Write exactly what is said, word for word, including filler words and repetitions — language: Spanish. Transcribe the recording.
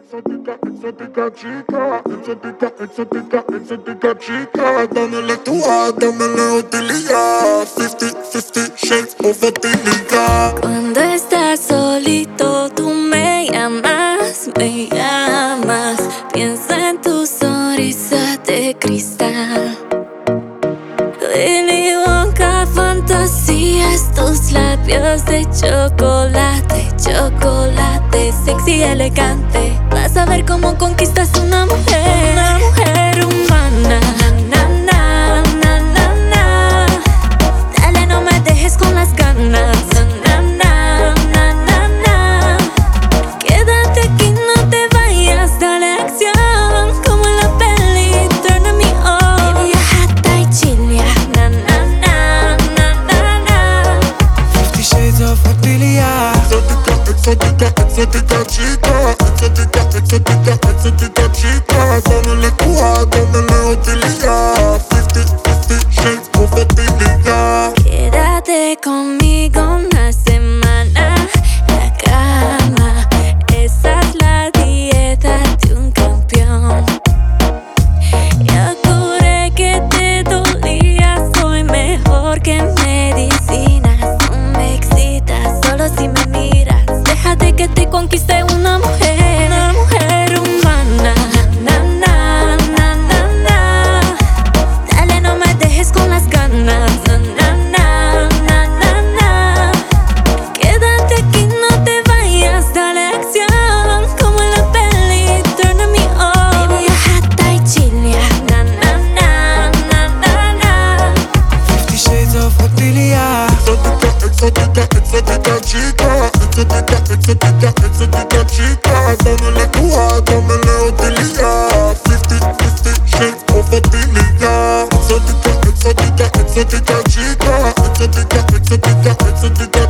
exótica, exótica chica, exótica, exótica, exótica chica. Dámele tu A, dámele utilidad. Fifty, fifty shades of utilidad. Cuando estás solito, tú me llamas, me llamas. Piensa en tu sonrisa de cristal. Willy Wonka, fantasías, tus labios de chocolate, chocolate, sexy, elegante. Vas a ver cómo conquistas una mujer, una mujer humana. Na, na, na, na, na. Dale, no me dejes con las ganas. Na, na, na, na, na. Quédate aquí, no te vayas, dale acción como en la peli, turn me on. Baby, hata y chilia. Na, na, na, na, na, na. Fifty shades of utilidad. Exótica, exótica, exótica chica, exótica, exótica, exótica chica. Dámele tu A, dámele utilidad. Fifty, fifty shades of utilidad. Quédate conmigo una semana. La cama, esa es la dieta de un campeón. Ya juré que te dolía, soy mejor que medicinas. No me excitas solo si me miras. Déjate que te conquiste una mujer, una mujer humana. Na, na, na, na, na. Dale, no me dejes con las ganas. Na, na, na, na, na. Quédate aquí, no te vayas, dale acción como en la peli, turn me on. Baby, hata y chilia. Na, na, na, na, na, na. Fifty shades of utilidad. Exótica, exótica, exótica chica, exótica, exótica, exótica chica. Dámele tu A, dámele utilidad. Fifty, fifty shades of utilidad. Exótica, exótica, exótica chica, exótica, exótica, exótica